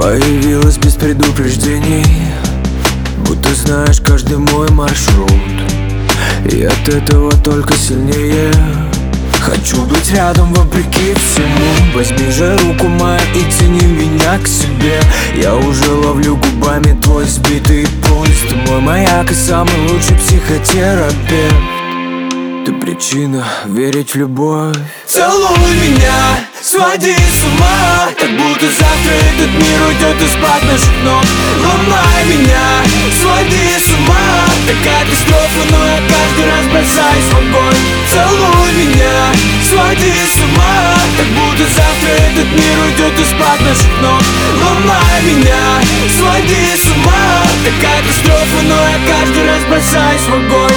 Появилась без предупреждений, будто знаешь каждый мой маршрут. И от этого только сильнее хочу быть рядом вопреки всему. Возьми же руку мою и тяни меня к себе. Я уже ловлю губами твой сбитый пульс. Ты мой маяк и самый лучший психотерапевт. Ты причина верить в любовь. Целуй меня, своди с ума, как будто завтра этот мир уйдет из-под наших ног. Ломай меня, своди с ума, это катастрофа, но я каждый раз бросаюсь в огонь. Целуй меня, своди с ума, как будто завтра этот мир уйдет из-под наших ног. Ломай меня, своди с ума, это катастрофа, но я каждый раз бросаюсь в огонь.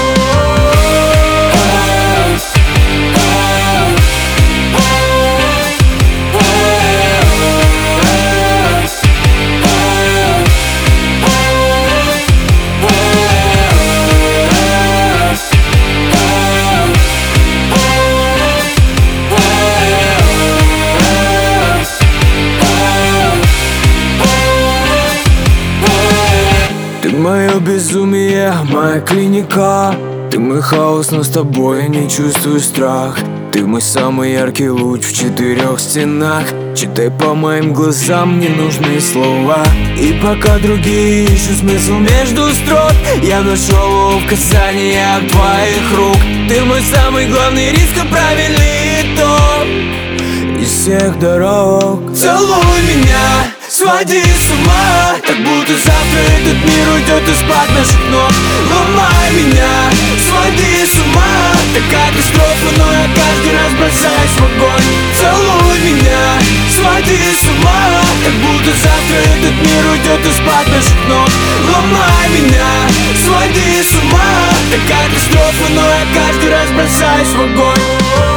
Ты мое безумие, моя клиника. Ты мой хаос, но с тобой я не чувствую страх. Ты мой самый яркий луч в 4 стенах. Читай по моим глазам, не нужны слова. И пока другие ищут смысл между строк, я нашел в касаниях твоих рук. Ты мой самый главный риск и правильный итог из всех дорог. Целуй меня, своди с ума, как будто завтра этот мир уйдет из-под наших ног. Ломай меня, своди с ума, это катастрофа, но я каждый раз бросаюсь в огонь. Целуй меня, своди с ума, как будто завтра этот мир уйдет из-под наших ног. Ломай меня, своди с ума, это катастрофа, но я каждый раз бросаюсь в огонь.